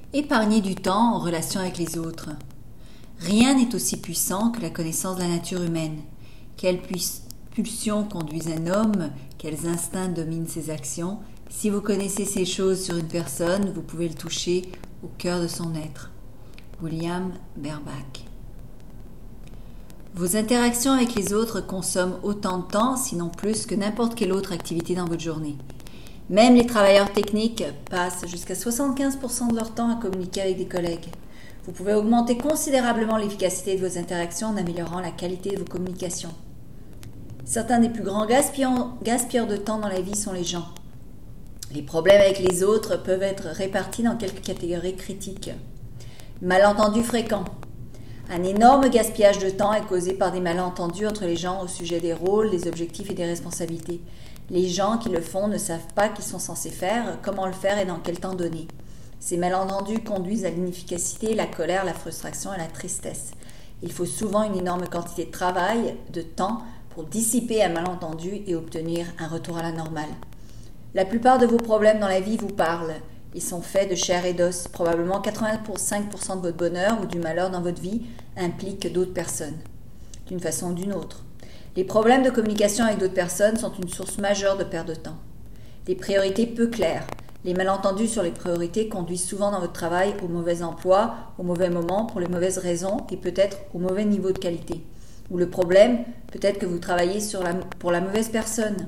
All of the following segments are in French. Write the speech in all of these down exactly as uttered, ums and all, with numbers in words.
Épargner du temps en relation avec les autres. Rien n'est aussi puissant que la connaissance de la nature humaine. Quelles pulsions conduisent un homme, quels instincts dominent ses actions. Si vous connaissez ces choses sur une personne, vous pouvez le toucher au cœur de son être. William Berbach. Vos interactions avec les autres consomment autant de temps, sinon plus, que n'importe quelle autre activité dans votre journée. Même les travailleurs techniques passent jusqu'à soixante-quinze pour cent de leur temps à communiquer avec des collègues. Vous pouvez augmenter considérablement l'efficacité de vos interactions en améliorant la qualité de vos communications. Certains des plus grands gaspilleurs, gaspilleurs de temps dans la vie sont les gens. Les problèmes avec les autres peuvent être répartis dans quelques catégories critiques. Malentendus fréquents. Un énorme gaspillage de temps est causé par des malentendus entre les gens au sujet des rôles, des objectifs et des responsabilités. Les gens qui le font ne savent pas qu'ils sont censés faire, comment le faire et dans quel temps donner. Ces malentendus conduisent à l'inefficacité, la colère, la frustration et la tristesse. Il faut souvent une énorme quantité de travail, de temps, pour dissiper un malentendu et obtenir un retour à la normale. La plupart de vos problèmes dans la vie vous parlent. Ils sont faits de chair et d'os. Probablement quatre-vingt-cinq pour cent de votre bonheur ou du malheur dans votre vie impliquent d'autres personnes, d'une façon ou d'une autre. Les problèmes de communication avec d'autres personnes sont une source majeure de perte de temps. Les priorités peu claires. Les malentendus sur les priorités conduisent souvent dans votre travail au mauvais emploi, au mauvais moment, pour les mauvaises raisons et peut-être au mauvais niveau de qualité. Ou le problème, peut-être que vous travaillez sur la, pour la mauvaise personne.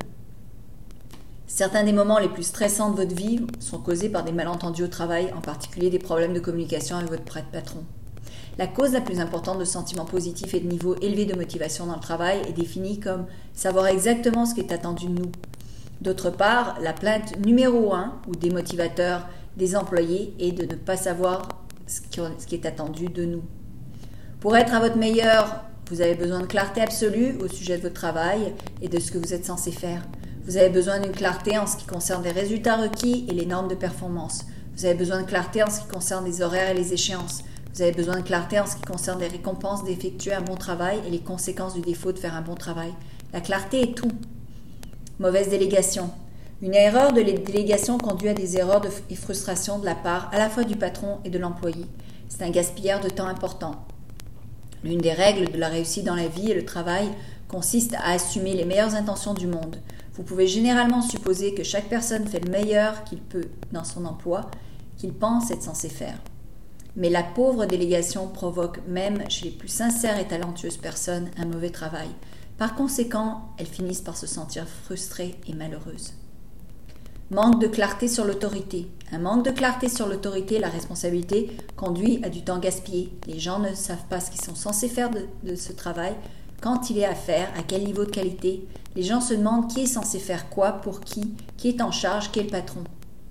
Certains des moments les plus stressants de votre vie sont causés par des malentendus au travail, en particulier des problèmes de communication avec votre patron. La cause la plus importante de sentiments positifs et de niveau élevé de motivation dans le travail est définie comme savoir exactement ce qui est attendu de nous. D'autre part, la plainte numéro un ou démotivateur des employés est de ne pas savoir ce qui est attendu de nous. Pour être à votre meilleur, vous avez besoin de clarté absolue au sujet de votre travail et de ce que vous êtes censé faire. Vous avez besoin d'une clarté en ce qui concerne les résultats requis et les normes de performance. Vous avez besoin de clarté en ce qui concerne les horaires et les échéances. Vous avez besoin de clarté en ce qui concerne les récompenses d'effectuer un bon travail et les conséquences du défaut de faire un bon travail. La clarté est tout. Mauvaise délégation. Une erreur de délégation conduit à des erreurs et frustrations de la part à la fois du patron et de l'employé. C'est un gaspillage de temps important. L'une des règles de la réussite dans la vie et le travail consiste à assumer les meilleures intentions du monde. Vous pouvez généralement supposer que chaque personne fait le meilleur qu'il peut dans son emploi, qu'il pense être censé faire. Mais la pauvre délégation provoque même chez les plus sincères et talentueuses personnes un mauvais travail. Par conséquent, elles finissent par se sentir frustrées et malheureuses. Manque de clarté sur l'autorité. Un manque de clarté sur l'autorité et la responsabilité conduit à du temps gaspillé. Les gens ne savent pas ce qu'ils sont censés faire de, de ce travail, quand il est à faire, à quel niveau de qualité. Les gens se demandent qui est censé faire quoi, pour qui, qui est en charge, qui est le patron.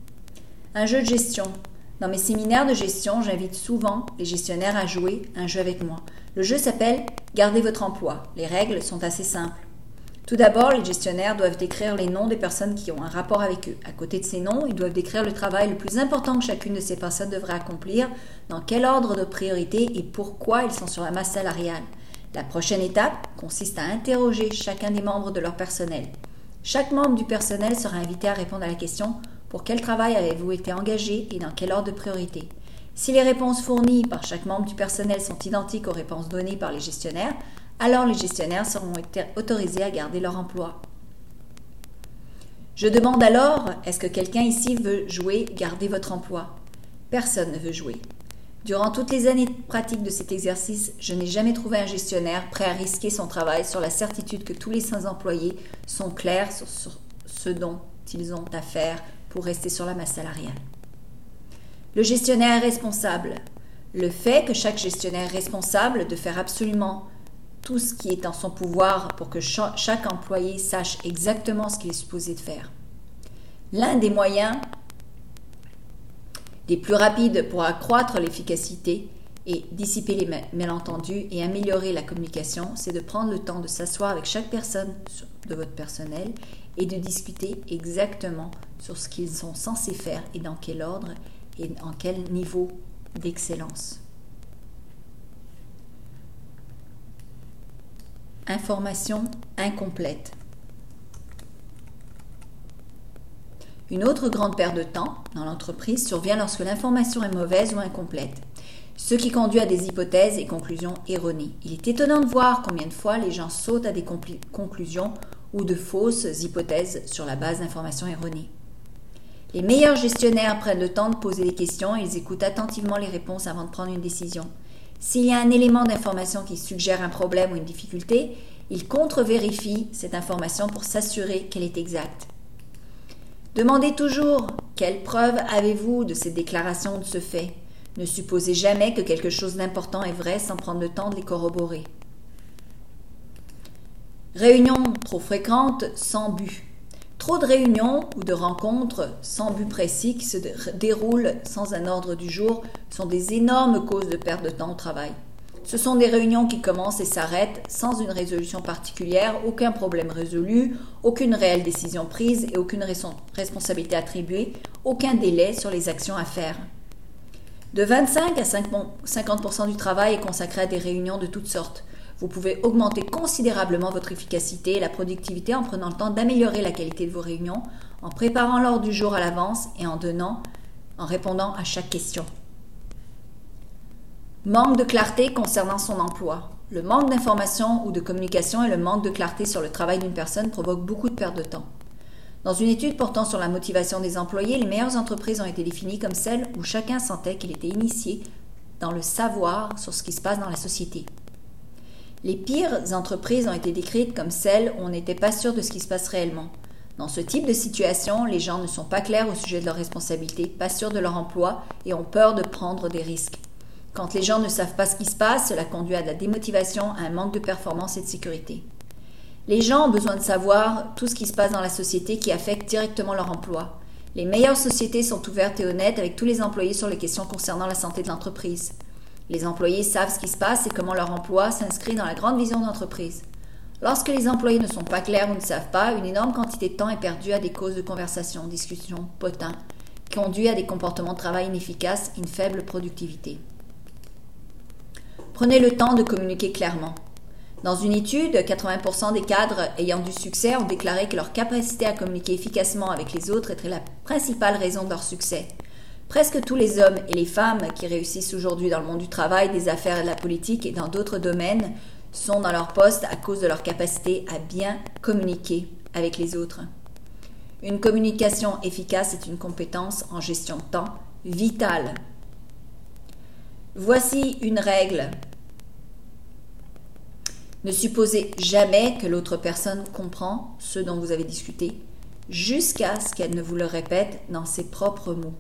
Un jeu de gestion. Dans mes séminaires de gestion, j'invite souvent les gestionnaires à jouer un jeu avec moi. Le jeu s'appelle « Gardez votre emploi ». Les règles sont assez simples. Tout d'abord, les gestionnaires doivent décrire les noms des personnes qui ont un rapport avec eux. À côté de ces noms, ils doivent décrire le travail le plus important que chacune de ces personnes devrait accomplir, dans quel ordre de priorité et pourquoi ils sont sur la masse salariale. La prochaine étape consiste à interroger chacun des membres de leur personnel. Chaque membre du personnel sera invité à répondre à la question « Pour quel travail avez-vous été engagé et dans quel ordre de priorité ?» Si les réponses fournies par chaque membre du personnel sont identiques aux réponses données par les gestionnaires, alors les gestionnaires seront autorisés à garder leur emploi. Je demande alors, est-ce que quelqu'un ici veut jouer « Gardez votre emploi » ? Personne ne veut jouer. Durant toutes les années pratiques de cet exercice, je n'ai jamais trouvé un gestionnaire prêt à risquer son travail sur la certitude que tous les cinq employés sont clairs sur, sur ce dont ils ont à faire pour rester sur la masse salariale. Le gestionnaire est responsable. Le fait que chaque gestionnaire est responsable de faire absolument tout ce qui est en son pouvoir pour que cha- chaque employé sache exactement ce qu'il est supposé de faire. L'un des moyens les plus rapides pour accroître l'efficacité et dissiper les malentendus et améliorer la communication, c'est de prendre le temps de s'asseoir avec chaque personne de votre personnel et de discuter exactement sur ce qu'ils sont censés faire et dans quel ordre et en quel niveau d'excellence. Information incomplète. Une autre grande perte de temps dans l'entreprise survient lorsque l'information est mauvaise ou incomplète, ce qui conduit à des hypothèses et conclusions erronées. Il est étonnant de voir combien de fois les gens sautent à des conclusions ou de fausses hypothèses sur la base d'informations erronées. Les meilleurs gestionnaires prennent le temps de poser des questions et ils écoutent attentivement les réponses avant de prendre une décision. S'il y a un élément d'information qui suggère un problème ou une difficulté, ils contre-vérifient cette information pour s'assurer qu'elle est exacte. Demandez toujours « Quelle preuve avez-vous de cette déclaration ou de ce fait ?» Ne supposez jamais que quelque chose d'important est vrai sans prendre le temps de les corroborer. Réunions trop fréquentes sans but. Trop de réunions ou de rencontres sans but précis qui se déroulent sans un ordre du jour sont des énormes causes de perte de temps au travail. Ce sont des réunions qui commencent et s'arrêtent sans une résolution particulière, aucun problème résolu, aucune réelle décision prise et aucune responsabilité attribuée, aucun délai sur les actions à faire. De vingt-cinq à cinquante pour cent du travail est consacré à des réunions de toutes sortes. Vous pouvez augmenter considérablement votre efficacité et la productivité en prenant le temps d'améliorer la qualité de vos réunions, en préparant l'ordre du jour à l'avance et en donnant, en répondant à chaque question. Manque de clarté concernant son emploi. Le manque d'information ou de communication et le manque de clarté sur le travail d'une personne provoquent beaucoup de perte de temps. Dans une étude portant sur la motivation des employés, les meilleures entreprises ont été définies comme celles où chacun sentait qu'il était initié dans le savoir sur ce qui se passe dans la société. Les pires entreprises ont été décrites comme celles où on n'était pas sûr de ce qui se passe réellement. Dans ce type de situation, les gens ne sont pas clairs au sujet de leurs responsabilités, pas sûrs de leur emploi et ont peur de prendre des risques. Quand les gens ne savent pas ce qui se passe, cela conduit à de la démotivation, à un manque de performance et de sécurité. Les gens ont besoin de savoir tout ce qui se passe dans la société qui affecte directement leur emploi. Les meilleures sociétés sont ouvertes et honnêtes avec tous les employés sur les questions concernant la santé de l'entreprise. Les employés savent ce qui se passe et comment leur emploi s'inscrit dans la grande vision d'entreprise. Lorsque les employés ne sont pas clairs ou ne savent pas, une énorme quantité de temps est perdue à des causes de conversation, discussion, potins, qui conduit à des comportements de travail inefficaces et une faible productivité. Prenez le temps de communiquer clairement. Dans une étude, quatre-vingts pour cent des cadres ayant du succès ont déclaré que leur capacité à communiquer efficacement avec les autres était la principale raison de leur succès. Presque tous les hommes et les femmes qui réussissent aujourd'hui dans le monde du travail, des affaires et de la politique et dans d'autres domaines sont dans leur poste à cause de leur capacité à bien communiquer avec les autres. Une communication efficace est une compétence en gestion de temps vitale. Voici une règle. Ne supposez jamais que l'autre personne comprend ce dont vous avez discuté jusqu'à ce qu'elle ne vous le répète dans ses propres mots.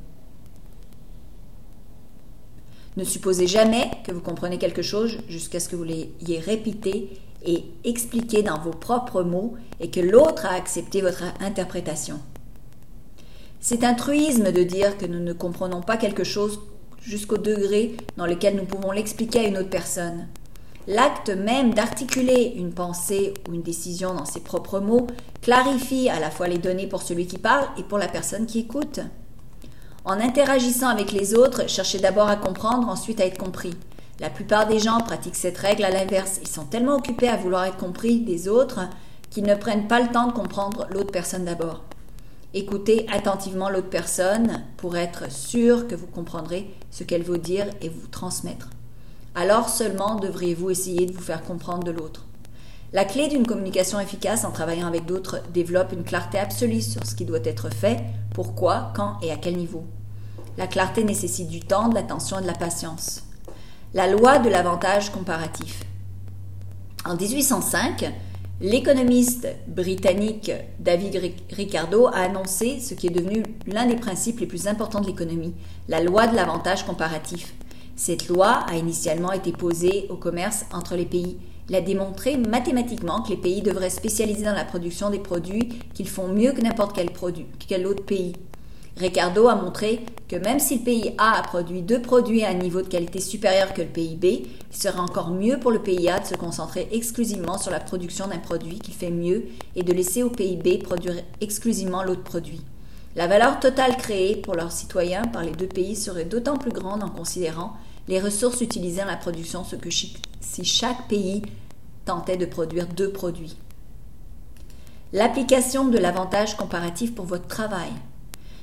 Ne supposez jamais que vous comprenez quelque chose jusqu'à ce que vous l'ayez répété et expliqué dans vos propres mots et que l'autre a accepté votre interprétation. C'est un truisme de dire que nous ne comprenons pas quelque chose jusqu'au degré dans lequel nous pouvons l'expliquer à une autre personne. L'acte même d'articuler une pensée ou une décision dans ses propres mots clarifie à la fois les données pour celui qui parle et pour la personne qui écoute. En interagissant avec les autres, cherchez d'abord à comprendre, ensuite à être compris. La plupart des gens pratiquent cette règle à l'inverse. Ils sont tellement occupés à vouloir être compris des autres qu'ils ne prennent pas le temps de comprendre l'autre personne d'abord. Écoutez attentivement l'autre personne pour être sûr que vous comprendrez ce qu'elle veut dire et vous transmettre. Alors seulement devriez-vous essayer de vous faire comprendre de l'autre. La clé d'une communication efficace en travaillant avec d'autres développe une clarté absolue sur ce qui doit être fait, pourquoi, quand et à quel niveau. La clarté nécessite du temps, de l'attention et de la patience. La loi de l'avantage comparatif. En dix-huit cent cinq, l'économiste britannique David Ricardo a annoncé ce qui est devenu l'un des principes les plus importants de l'économie, la loi de l'avantage comparatif. Cette loi a initialement été posée au commerce entre les pays. Il a démontré mathématiquement que les pays devraient spécialiser dans la production des produits qu'ils font mieux que n'importe quel, produit, quel autre pays. Ricardo a montré que même si le pays A a produit deux produits à un niveau de qualité supérieur que le pays B, il serait encore mieux pour le pays A de se concentrer exclusivement sur la production d'un produit qu'il fait mieux et de laisser au pays B produire exclusivement l'autre produit. La valeur totale créée pour leurs citoyens par les deux pays serait d'autant plus grande en considérant les ressources utilisées dans la production, ce que si chaque pays tentait de produire deux produits. L'application de l'avantage comparatif pour votre travail.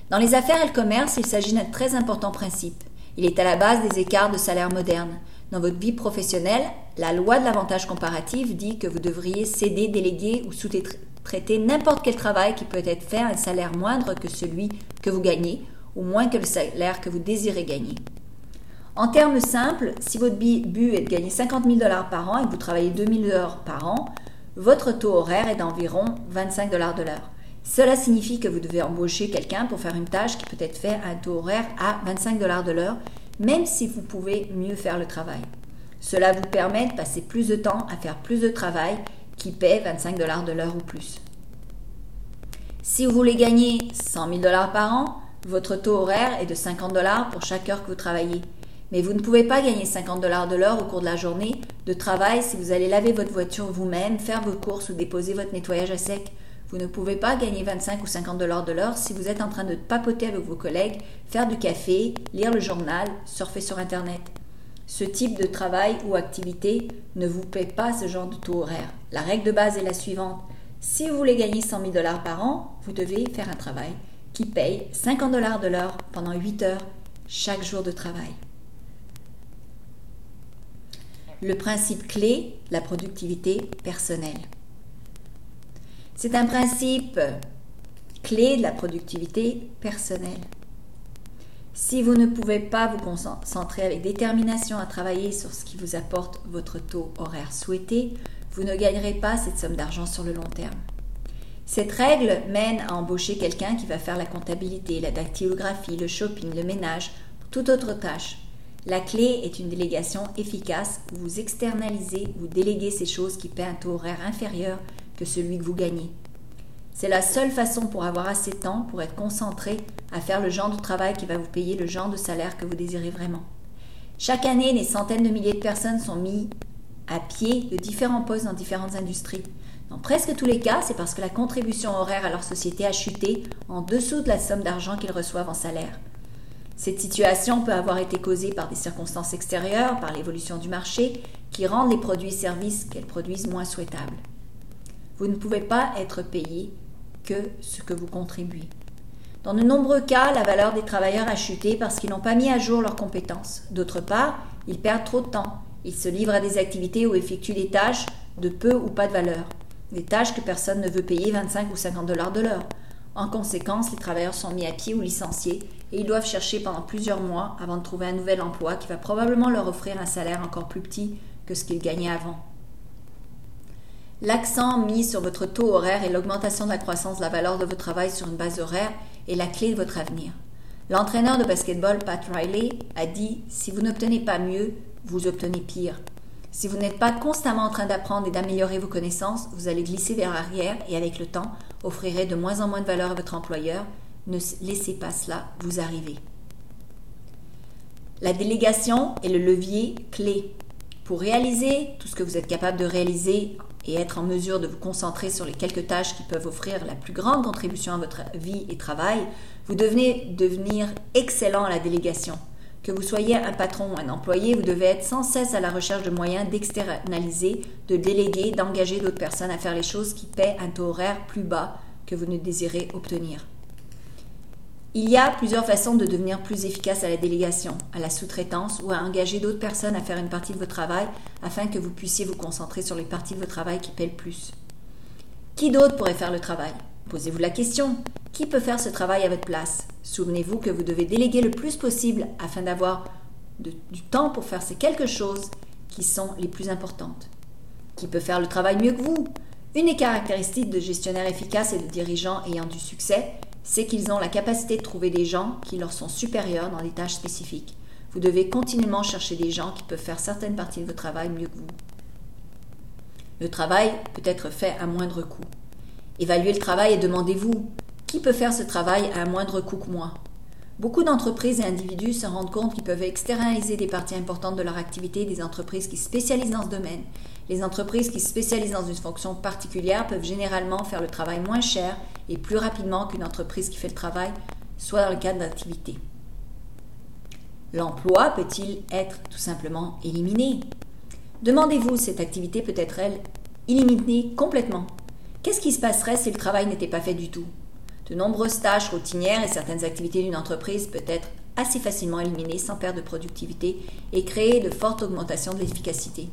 Dans les affaires et le commerce, il s'agit d'un très important principe. Il est à la base des écarts de salaire modernes. Dans votre vie professionnelle, la loi de l'avantage comparatif dit que vous devriez céder, déléguer ou sous-traiter n'importe quel travail qui peut être fait à un salaire moindre que celui que vous gagnez ou moins que le salaire que vous désirez gagner. En termes simples, si votre but est de gagner cinquante mille dollars par an et que vous travaillez deux mille heures par an, votre taux horaire est d'environ vingt-cinq dollars de l'heure. Cela signifie que vous devez embaucher quelqu'un pour faire une tâche qui peut être faite à un taux horaire à vingt-cinq dollars de l'heure, même si vous pouvez mieux faire le travail. Cela vous permet de passer plus de temps à faire plus de travail qui paie vingt-cinq dollars de l'heure ou plus. Si vous voulez gagner cent mille dollars par an, votre taux horaire est de cinquante dollars pour chaque heure que vous travaillez. Mais vous ne pouvez pas gagner cinquante dollars de l'heure au cours de la journée de travail si vous allez laver votre voiture vous-même, faire vos courses ou déposer votre nettoyage à sec. Vous ne pouvez pas gagner vingt-cinq ou cinquante dollars de l'heure si vous êtes en train de papoter avec vos collègues, faire du café, lire le journal, surfer sur Internet. Ce type de travail ou activité ne vous paie pas ce genre de taux horaire. La règle de base est la suivante. Si vous voulez gagner cent mille dollars par an, vous devez faire un travail qui paye cinquante dollars de l'heure pendant huit heures chaque jour de travail. Le principe clé, la productivité personnelle. C'est un principe clé de la productivité personnelle. Si vous ne pouvez pas vous concentrer avec détermination à travailler sur ce qui vous apporte votre taux horaire souhaité, vous ne gagnerez pas cette somme d'argent sur le long terme. Cette règle mène à embaucher quelqu'un qui va faire la comptabilité, la dactylographie, le shopping, le ménage, toute autre tâche. La clé est une délégation efficace où vous externalisez ou déléguez ces choses qui paient un taux horaire inférieur que celui que vous gagnez. C'est la seule façon pour avoir assez de temps pour être concentré à faire le genre de travail qui va vous payer le genre de salaire que vous désirez vraiment. Chaque année, des centaines de milliers de personnes sont mises à pied de différents postes dans différentes industries. Dans presque tous les cas, c'est parce que la contribution horaire à leur société a chuté en dessous de la somme d'argent qu'ils reçoivent en salaire. Cette situation peut avoir été causée par des circonstances extérieures, par l'évolution du marché, qui rendent les produits et services qu'elles produisent moins souhaitables. Vous ne pouvez pas être payé que ce que vous contribuez. Dans de nombreux cas, la valeur des travailleurs a chuté parce qu'ils n'ont pas mis à jour leurs compétences. D'autre part, ils perdent trop de temps. Ils se livrent à des activités ou effectuent des tâches de peu ou pas de valeur. Des tâches que personne ne veut payer vingt-cinq ou cinquante dollars de l'heure. En conséquence, les travailleurs sont mis à pied ou licenciés et ils doivent chercher pendant plusieurs mois avant de trouver un nouvel emploi qui va probablement leur offrir un salaire encore plus petit que ce qu'ils gagnaient avant. L'accent mis sur votre taux horaire et l'augmentation de la croissance de la valeur de votre travail sur une base horaire est la clé de votre avenir. L'entraîneur de basketball Pat Riley a dit « Si vous n'obtenez pas mieux, vous obtenez pire. Si vous n'êtes pas constamment en train d'apprendre et d'améliorer vos connaissances, vous allez glisser vers l'arrière et avec le temps, offrirez de moins en moins de valeur à votre employeur. Ne laissez pas cela vous arriver. » La délégation est le levier clé. Pour réaliser tout ce que vous êtes capable de réaliser et être en mesure de vous concentrer sur les quelques tâches qui peuvent offrir la plus grande contribution à votre vie et travail, vous devez devenir excellent à la délégation. Que vous soyez un patron ou un employé, vous devez être sans cesse à la recherche de moyens d'externaliser, de déléguer, d'engager d'autres personnes à faire les choses qui paient un taux horaire plus bas que vous ne désirez obtenir. Il y a plusieurs façons de devenir plus efficace à la délégation, à la sous-traitance ou à engager d'autres personnes à faire une partie de votre travail afin que vous puissiez vous concentrer sur les parties de votre travail qui paient le plus. Qui d'autre pourrait faire le travail? Posez-vous la question. Qui peut faire ce travail à votre place? Souvenez-vous que vous devez déléguer le plus possible afin d'avoir de, du temps pour faire ces quelques choses qui sont les plus importantes. Qui peut faire le travail mieux que vous? Une des caractéristiques de gestionnaires efficaces et de dirigeants ayant du succès, c'est qu'ils ont la capacité de trouver des gens qui leur sont supérieurs dans des tâches spécifiques. Vous devez continuellement chercher des gens qui peuvent faire certaines parties de votre travail mieux que vous. Le travail peut être fait à moindre coût. Évaluez le travail et demandez-vous, qui peut faire ce travail à un moindre coût que moi? Beaucoup d'entreprises et individus se rendent compte qu'ils peuvent externaliser des parties importantes de leur activité des entreprises qui se spécialisent dans ce domaine. Les entreprises qui se spécialisent dans une fonction particulière peuvent généralement faire le travail moins cher et plus rapidement qu'une entreprise qui fait le travail, soit dans le cadre d'activité. L'emploi peut-il être tout simplement éliminé? Demandez-vous, cette activité peut être, elle, éliminée complètement. Qu'est-ce qui se passerait si le travail n'était pas fait du tout? De nombreuses tâches routinières et certaines activités d'une entreprise peuvent être assez facilement éliminées sans perte de productivité et créer de fortes augmentations de l'efficacité.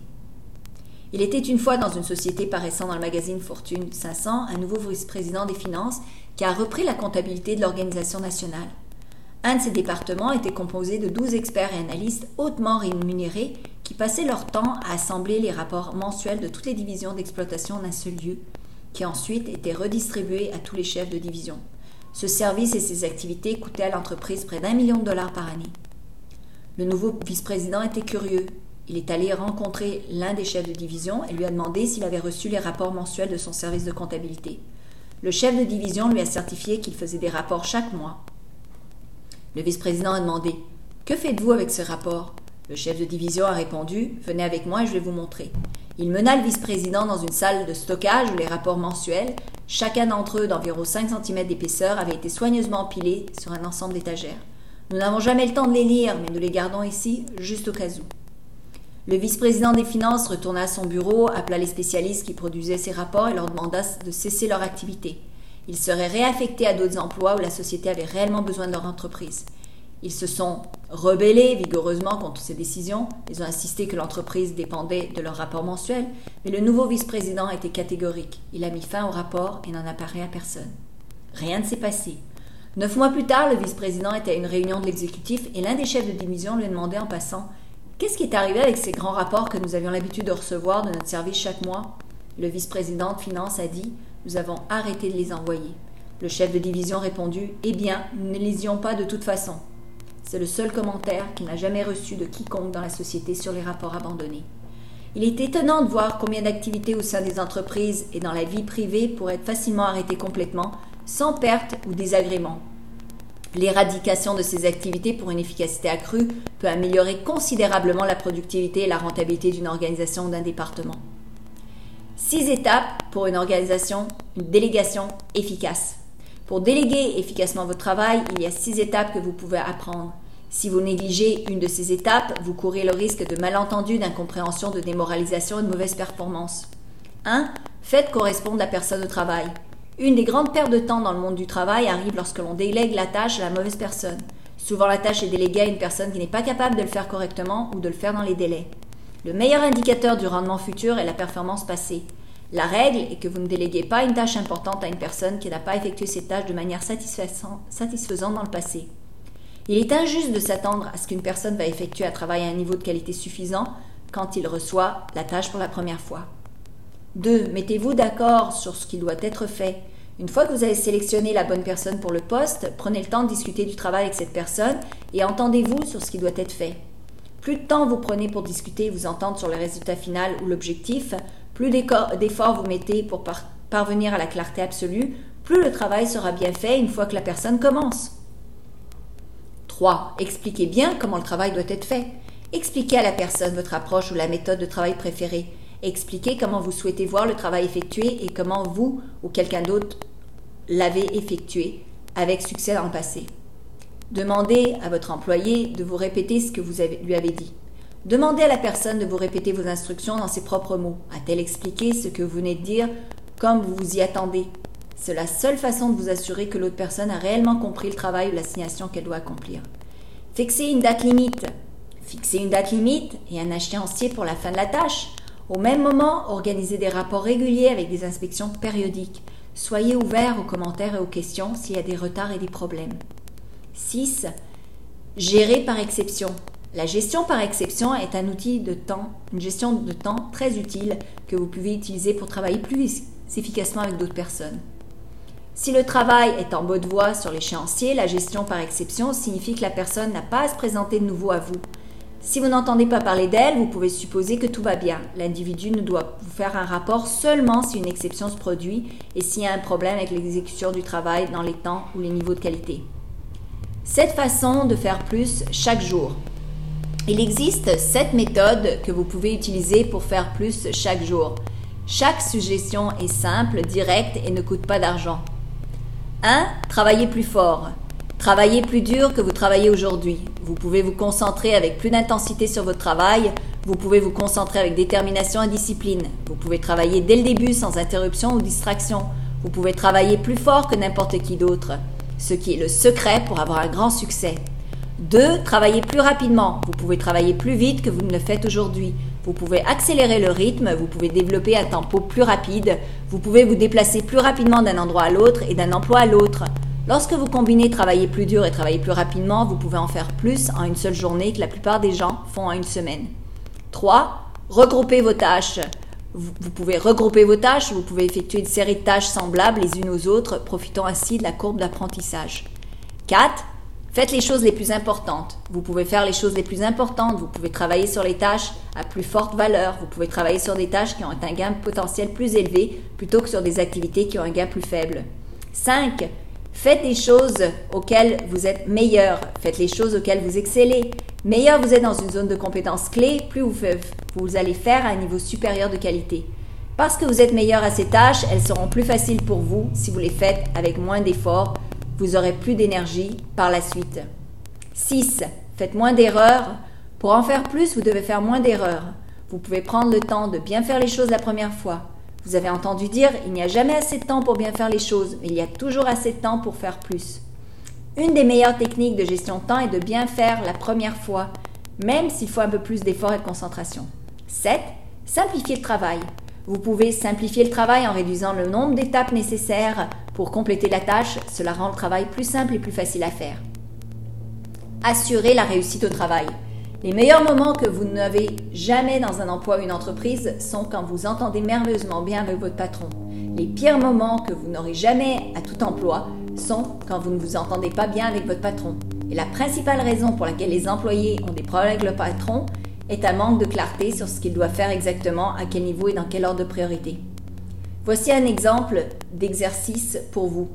Il était une fois dans une société paraissant dans le magazine Fortune cinq cents un nouveau vice-président des finances qui a repris la comptabilité de l'organisation nationale. Un de ces départements était composé de douze experts et analystes hautement rémunérés qui passaient leur temps à assembler les rapports mensuels de toutes les divisions d'exploitation d'un seul lieu, qui ensuite étaient redistribués à tous les chefs de division. Ce service et ses activités coûtaient à l'entreprise près d'un million de dollars par année. Le nouveau vice-président était curieux. Il est allé rencontrer l'un des chefs de division et lui a demandé s'il avait reçu les rapports mensuels de son service de comptabilité. Le chef de division lui a certifié qu'il faisait des rapports chaque mois. Le vice-président a demandé « Que faites-vous avec ce rapport ?» Le chef de division a répondu « Venez avec moi et je vais vous montrer. » Il mena le vice-président dans une salle de stockage où les rapports mensuels, chacun d'entre eux d'environ cinq centimètres d'épaisseur, avaient été soigneusement empilés sur un ensemble d'étagères. Nous n'avons jamais le temps de les lire, mais nous les gardons ici, juste au cas où. Le vice-président des finances retourna à son bureau, appela les spécialistes qui produisaient ces rapports et leur demanda de cesser leur activité. Ils seraient réaffectés à d'autres emplois où la société avait réellement besoin de leur entreprise. Ils se sont rebellés vigoureusement contre ces décisions. Ils ont insisté que l'entreprise dépendait de leur rapport mensuel, mais le nouveau vice-président a été catégorique. Il a mis fin au rapport et n'en a parlé à personne. Rien ne s'est passé. Neuf mois plus tard, le vice-président était à une réunion de l'exécutif et l'un des chefs de division lui a demandé en passant « Qu'est-ce qui est arrivé avec ces grands rapports que nous avions l'habitude de recevoir de notre service chaque mois ?» Le vice-président de finance a dit « Nous avons arrêté de les envoyer. » Le chef de division répondit « Eh bien, nous ne les lisions pas de toute façon. » C'est le seul commentaire qu'il n'a jamais reçu de quiconque dans la société sur les rapports abandonnés. Il est étonnant de voir combien d'activités au sein des entreprises et dans la vie privée pourraient être facilement arrêtées complètement, sans perte ou désagrément. L'éradication de ces activités pour une efficacité accrue peut améliorer considérablement la productivité et la rentabilité d'une organisation ou d'un département. Six étapes pour une organisation, une délégation efficace. Pour déléguer efficacement votre travail, il y a six étapes que vous pouvez apprendre. Si vous négligez une de ces étapes, vous courez le risque de malentendus, d'incompréhension, de démoralisation et de mauvaise performance. un. Faites correspondre la personne au travail. Une des grandes pertes de temps dans le monde du travail arrive lorsque l'on délègue la tâche à la mauvaise personne. Souvent, la tâche est déléguée à une personne qui n'est pas capable de le faire correctement ou de le faire dans les délais. Le meilleur indicateur du rendement futur est la performance passée. La règle est que vous ne déléguez pas une tâche importante à une personne qui n'a pas effectué ces tâches de manière satisfaisante dans le passé. Il est injuste de s'attendre à ce qu'une personne va effectuer un travail à un niveau de qualité suffisant quand il reçoit la tâche pour la première fois. deux. Mettez-vous d'accord sur ce qui doit être fait. Une fois que vous avez sélectionné la bonne personne pour le poste, prenez le temps de discuter du travail avec cette personne et entendez-vous sur ce qui doit être fait. Plus de temps vous prenez pour discuter et vous entendre sur le résultat final ou l'objectif, plus d'efforts vous mettez pour par- parvenir à la clarté absolue, plus le travail sera bien fait une fois que la personne commence. trois. Expliquez bien comment le travail doit être fait. Expliquez à la personne votre approche ou la méthode de travail préférée. Expliquez comment vous souhaitez voir le travail effectué et comment vous ou quelqu'un d'autre l'avez effectué avec succès dans le passé. Demandez à votre employé de vous répéter ce que vous avez, lui avez dit. Demandez à la personne de vous répéter vos instructions dans ses propres mots. A-t-elle expliqué ce que vous venez de dire comme vous vous y attendez? C'est la seule façon de vous assurer que l'autre personne a réellement compris le travail ou l'assignation qu'elle doit accomplir. Fixez une date limite. Fixez une date limite et un échéancier pour la fin de la tâche. Au même moment, organisez des rapports réguliers avec des inspections périodiques. Soyez ouverts aux commentaires et aux questions s'il y a des retards et des problèmes. six. Gérer par exception. La gestion par exception est un outil de temps, une gestion de temps très utile que vous pouvez utiliser pour travailler plus efficacement avec d'autres personnes. Si le travail est en bonne voie sur l'échéancier, la gestion par exception signifie que la personne n'a pas à se présenter de nouveau à vous. Si vous n'entendez pas parler d'elle, vous pouvez supposer que tout va bien. L'individu ne doit vous faire un rapport seulement si une exception se produit et s'il y a un problème avec l'exécution du travail dans les temps ou les niveaux de qualité. Cette façon de faire plus chaque jour. Il existe sept méthodes que vous pouvez utiliser pour faire plus chaque jour. Chaque suggestion est simple, directe et ne coûte pas d'argent. un. Travaillez plus fort. Travaillez plus dur que vous travaillez aujourd'hui. Vous pouvez vous concentrer avec plus d'intensité sur votre travail. Vous pouvez vous concentrer avec détermination et discipline. Vous pouvez travailler dès le début sans interruption ou distraction. Vous pouvez travailler plus fort que n'importe qui d'autre, ce qui est le secret pour avoir un grand succès. deux. Travailler plus rapidement. Vous pouvez travailler plus vite que vous ne le faites aujourd'hui. Vous pouvez accélérer le rythme, vous pouvez développer un tempo plus rapide, vous pouvez vous déplacer plus rapidement d'un endroit à l'autre et d'un emploi à l'autre. Lorsque vous combinez travailler plus dur et travailler plus rapidement, vous pouvez en faire plus en une seule journée que la plupart des gens font en une semaine. trois. Regroupez vos tâches. Vous, vous pouvez regrouper vos tâches, vous pouvez effectuer une série de tâches semblables les unes aux autres, profitant ainsi de la courbe d'apprentissage. quatre. Faites les choses les plus importantes. Vous pouvez faire les choses les plus importantes, vous pouvez travailler sur les tâches à plus forte valeur, vous pouvez travailler sur des tâches qui ont un gain potentiel plus élevé plutôt que sur des activités qui ont un gain plus faible. cinq. Faites des choses auxquelles vous êtes meilleur, faites les choses auxquelles vous excellez. Meilleur vous êtes dans une zone de compétences clé, plus vous, vous allez faire à un niveau supérieur de qualité. Parce que vous êtes meilleur à ces tâches, elles seront plus faciles pour vous si vous les faites avec moins d'efforts. Vous aurez plus d'énergie par la suite. six. Faites moins d'erreurs. Pour en faire plus, vous devez faire moins d'erreurs. Vous pouvez prendre le temps de bien faire les choses la première fois. Vous avez entendu dire, il n'y a jamais assez de temps pour bien faire les choses, mais il y a toujours assez de temps pour faire plus. Une des meilleures techniques de gestion de temps est de bien faire la première fois, même s'il faut un peu plus d'effort et de concentration. sept. Simplifiez le travail. Vous pouvez simplifier le travail en réduisant le nombre d'étapes nécessaires pour compléter la tâche. Cela rend le travail plus simple et plus facile à faire. Assurez la réussite au travail. Les meilleurs moments que vous n'avez jamais dans un emploi ou une entreprise sont quand vous entendez merveilleusement bien avec votre patron. Les pires moments que vous n'aurez jamais à tout emploi sont quand vous ne vous entendez pas bien avec votre patron. Et la principale raison pour laquelle les employés ont des problèmes avec le patron est un manque de clarté sur ce qu'ils doivent faire exactement, à quel niveau et dans quel ordre de priorité. Voici un exemple d'exercice pour vous.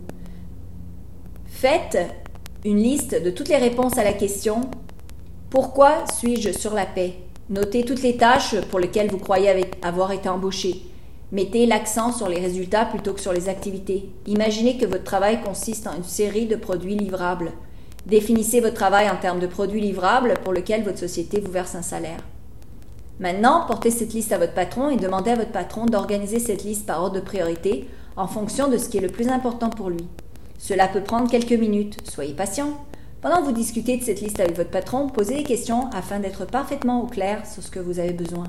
Faites une liste de toutes les réponses à la question « Pourquoi suis-je sur la paie ?» Notez toutes les tâches pour lesquelles vous croyez avoir été embauché. Mettez l'accent sur les résultats plutôt que sur les activités. Imaginez que votre travail consiste en une série de produits livrables. Définissez votre travail en termes de produits livrables pour lesquels votre société vous verse un salaire. Maintenant, portez cette liste à votre patron et demandez à votre patron d'organiser cette liste par ordre de priorité en fonction de ce qui est le plus important pour lui. Cela peut prendre quelques minutes, soyez patient. Pendant que vous discutez de cette liste avec votre patron, posez des questions afin d'être parfaitement au clair sur ce que vous avez besoin.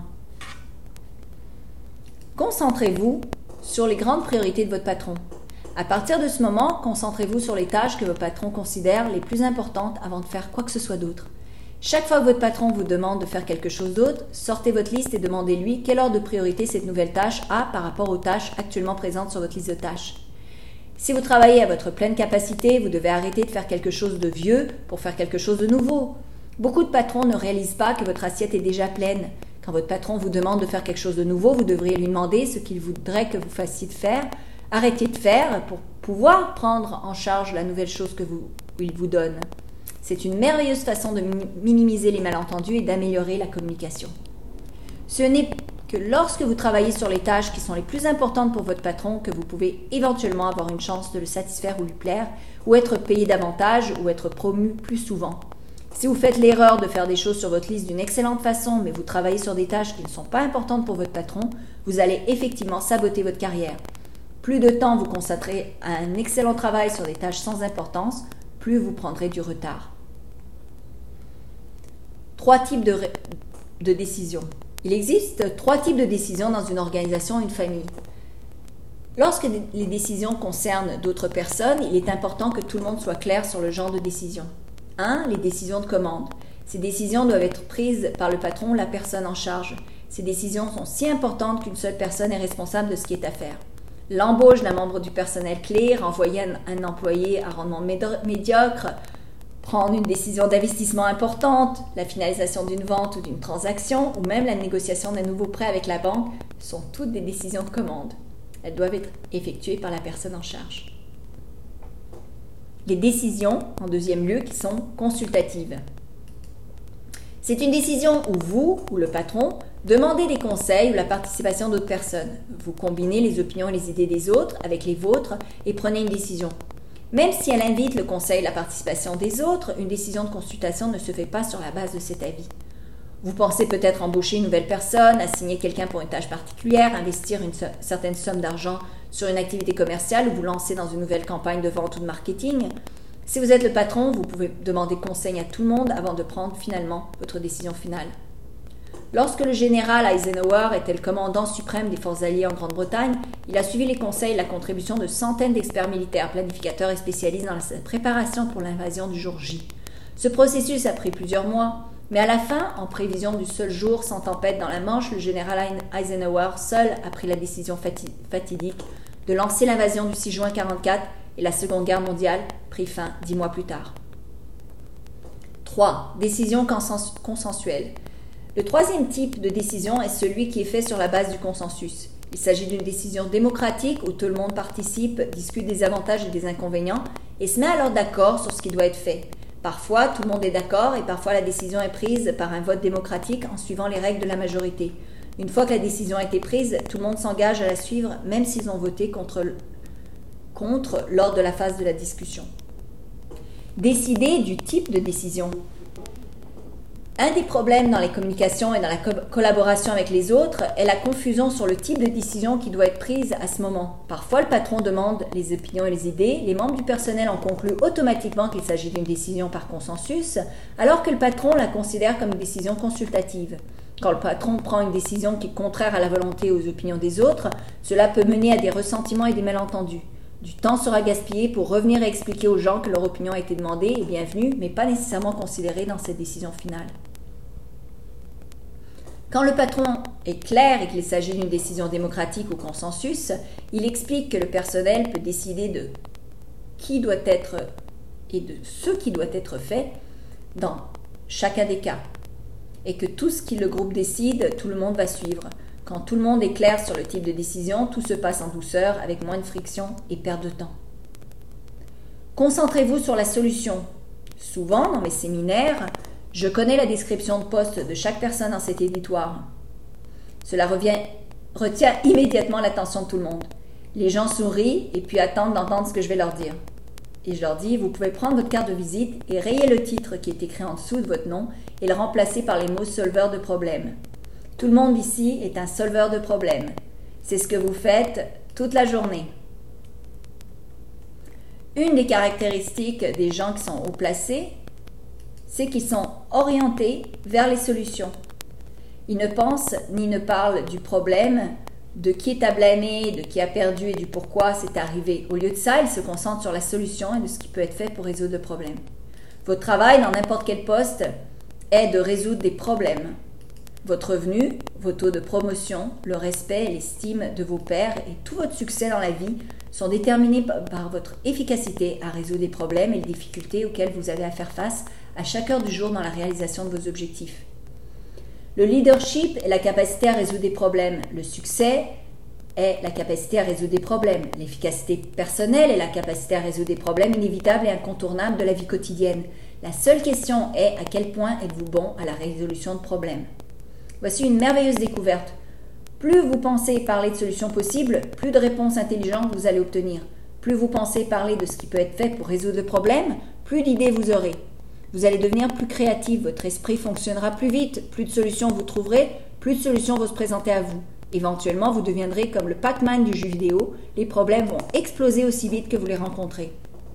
Concentrez-vous sur les grandes priorités de votre patron. À partir de ce moment, concentrez-vous sur les tâches que votre patron considère les plus importantes avant de faire quoi que ce soit d'autre. Chaque fois que votre patron vous demande de faire quelque chose d'autre, sortez votre liste et demandez-lui quel ordre de priorité cette nouvelle tâche a par rapport aux tâches actuellement présentes sur votre liste de tâches. Si vous travaillez à votre pleine capacité, vous devez arrêter de faire quelque chose de vieux pour faire quelque chose de nouveau. Beaucoup de patrons ne réalisent pas que votre assiette est déjà pleine. Quand votre patron vous demande de faire quelque chose de nouveau, vous devriez lui demander ce qu'il voudrait que vous fassiez de faire. Arrêtez de faire pour pouvoir prendre en charge la nouvelle chose que vous, il vous donne. C'est une merveilleuse façon de minimiser les malentendus et d'améliorer la communication. Ce n'est que lorsque vous travaillez sur les tâches qui sont les plus importantes pour votre patron que vous pouvez éventuellement avoir une chance de le satisfaire ou lui plaire, ou être payé davantage ou être promu plus souvent. Si vous faites l'erreur de faire des choses sur votre liste d'une excellente façon, mais vous travaillez sur des tâches qui ne sont pas importantes pour votre patron, vous allez effectivement saboter votre carrière. Plus de temps vous consacrez à un excellent travail sur des tâches sans importance, plus vous prendrez du retard. Trois types de, ré... de décisions. Il existe trois types de décisions dans une organisation ou une famille. Lorsque les décisions concernent d'autres personnes, il est important que tout le monde soit clair sur le genre de décision. un. Les décisions de commande. Ces décisions doivent être prises par le patron ou la personne en charge. Ces décisions sont si importantes qu'une seule personne est responsable de ce qui est à faire. L'embauche d'un membre du personnel clé, renvoyer un, un employé à rendement médiocre, prendre une décision d'investissement importante, la finalisation d'une vente ou d'une transaction, ou même la négociation d'un nouveau prêt avec la banque, sont toutes des décisions de commande. Elles doivent être effectuées par la personne en charge. Les décisions, en deuxième lieu, qui sont consultatives. C'est une décision où vous, ou le patron, demandez des conseils ou la participation d'autres personnes. Vous combinez les opinions et les idées des autres avec les vôtres et prenez une décision. Même si elle invite le conseil et la participation des autres, une décision de consultation ne se fait pas sur la base de cet avis. Vous pensez peut-être embaucher une nouvelle personne, assigner quelqu'un pour une tâche particulière, investir une certaine somme d'argent sur une activité commerciale ou vous lancez dans une nouvelle campagne de vente ou de marketing. Si vous êtes le patron, vous pouvez demander conseil à tout le monde avant de prendre finalement votre décision finale. Lorsque le général Eisenhower était le commandant suprême des forces alliées en Grande-Bretagne, il a suivi les conseils et la contribution de centaines d'experts militaires, planificateurs et spécialistes dans la préparation pour l'invasion du jour J. Ce processus a pris plusieurs mois, mais à la fin, en prévision du seul jour sans tempête dans la Manche, le général Eisenhower seul a pris la décision fati- fatidique de lancer l'invasion du six juin mille neuf cent quarante-quatre et la Seconde Guerre mondiale prit fin dix mois plus tard. trois. Décision consens- consensuelle. Le troisième type de décision est celui qui est fait sur la base du consensus. Il s'agit d'une décision démocratique où tout le monde participe, discute des avantages et des inconvénients et se met alors d'accord sur ce qui doit être fait. Parfois, tout le monde est d'accord et parfois la décision est prise par un vote démocratique en suivant les règles de la majorité. Une fois que la décision a été prise, tout le monde s'engage à la suivre même s'ils ont voté contre, contre lors de la phase de la discussion. Décider du type de décision. Un des problèmes dans les communications et dans la co- collaboration avec les autres est la confusion sur le type de décision qui doit être prise à ce moment. Parfois, le patron demande les opinions et les idées, les membres du personnel en concluent automatiquement qu'il s'agit d'une décision par consensus, alors que le patron la considère comme une décision consultative. Quand le patron prend une décision qui est contraire à la volonté et aux opinions des autres, cela peut mener à des ressentiments et des malentendus. Du temps sera gaspillé pour revenir et expliquer aux gens que leur opinion a été demandée et bienvenue, mais pas nécessairement considérée dans cette décision finale. Quand le patron est clair et qu'il s'agit d'une décision démocratique ou consensus, il explique que le personnel peut décider de qui doit être et de ce qui doit être fait dans chacun des cas, et que tout ce que le groupe décide, tout le monde va suivre. Quand tout le monde est clair sur le type de décision, tout se passe en douceur, avec moins de friction et perte de temps. Concentrez-vous sur la solution. Souvent, dans mes séminaires, je connais la description de poste de chaque personne dans cet éditoire. Cela revient, retient immédiatement l'attention de tout le monde. Les gens sourient et puis attendent d'entendre ce que je vais leur dire. Et je leur dis, vous pouvez prendre votre carte de visite et rayer le titre qui est écrit en dessous de votre nom et le remplacer par les mots « solveur de problèmes ». Tout le monde ici est un solveur de problèmes. C'est ce que vous faites toute la journée. Une des caractéristiques des gens qui sont haut placés, c'est qu'ils sont orientés vers les solutions. Ils ne pensent ni ne parlent du problème, de qui est à blâmer, de qui a perdu et du pourquoi c'est arrivé. Au lieu de ça, ils se concentrent sur la solution et de ce qui peut être fait pour résoudre le problème. Votre travail dans n'importe quel poste est de résoudre des problèmes. Votre revenu, vos taux de promotion, le respect et l'estime de vos pairs et tout votre succès dans la vie sont déterminés par votre efficacité à résoudre les problèmes et les difficultés auxquelles vous avez à faire face à chaque heure du jour dans la réalisation de vos objectifs. Le leadership est la capacité à résoudre des problèmes. Le succès est la capacité à résoudre des problèmes. L'efficacité personnelle est la capacité à résoudre des problèmes inévitables et incontournables de la vie quotidienne. La seule question est à quel point êtes-vous bon à la résolution de problèmes. Voici une merveilleuse découverte. Plus vous pensez parler de solutions possibles, plus de réponses intelligentes vous allez obtenir. Plus vous pensez parler de ce qui peut être fait pour résoudre le problème, plus d'idées vous aurez. Vous allez devenir plus créatif, votre esprit fonctionnera plus vite, plus de solutions vous trouverez, plus de solutions vont se présenter à vous. Éventuellement, vous deviendrez comme le Pac-Man du jeu vidéo, les problèmes vont exploser aussi vite que vous les rencontrez.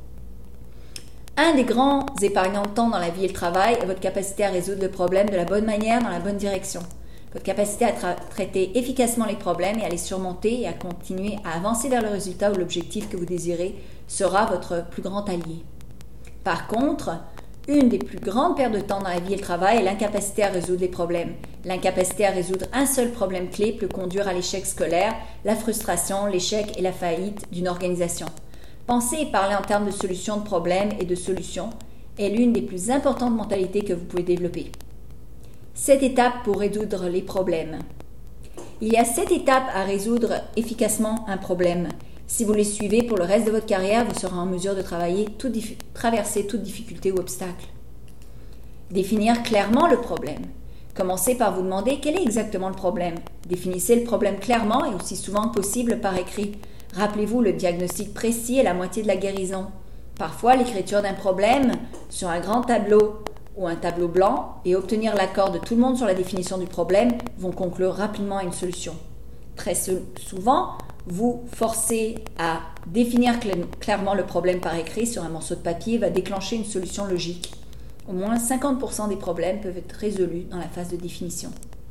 Un des grands épargnants de temps dans la vie et le travail est votre capacité à résoudre le problème de la bonne manière, dans la bonne direction. Votre capacité à tra- traiter efficacement les problèmes et à les surmonter et à continuer à avancer vers le résultat ou l'objectif que vous désirez sera votre plus grand allié. Par contre, une des plus grandes pertes de temps dans la vie et le travail est l'incapacité à résoudre les problèmes. L'incapacité à résoudre un seul problème clé peut conduire à l'échec scolaire, la frustration, l'échec et la faillite d'une organisation. Penser et parler en termes de solutions de problèmes et de solutions est l'une des plus importantes mentalités que vous pouvez développer. Sept étapes pour résoudre les problèmes. Il y a sept étapes à résoudre efficacement un problème. Si vous les suivez pour le reste de votre carrière, vous serez en mesure de travailler tout, traverser toute difficulté ou obstacle. Définir clairement le problème. Commencez par vous demander quel est exactement le problème. Définissez le problème clairement et aussi souvent que possible par écrit. Rappelez-vous, le diagnostic précis est la moitié de la guérison. Parfois, l'écriture d'un problème sur un grand tableau ou un tableau blanc et obtenir l'accord de tout le monde sur la définition du problème vont conclure rapidement à une solution. Très souvent, vous forcer à définir clairement le problème par écrit sur un morceau de papier va déclencher une solution logique. Au moins cinquante pour cent des problèmes peuvent être résolus dans la phase de définition.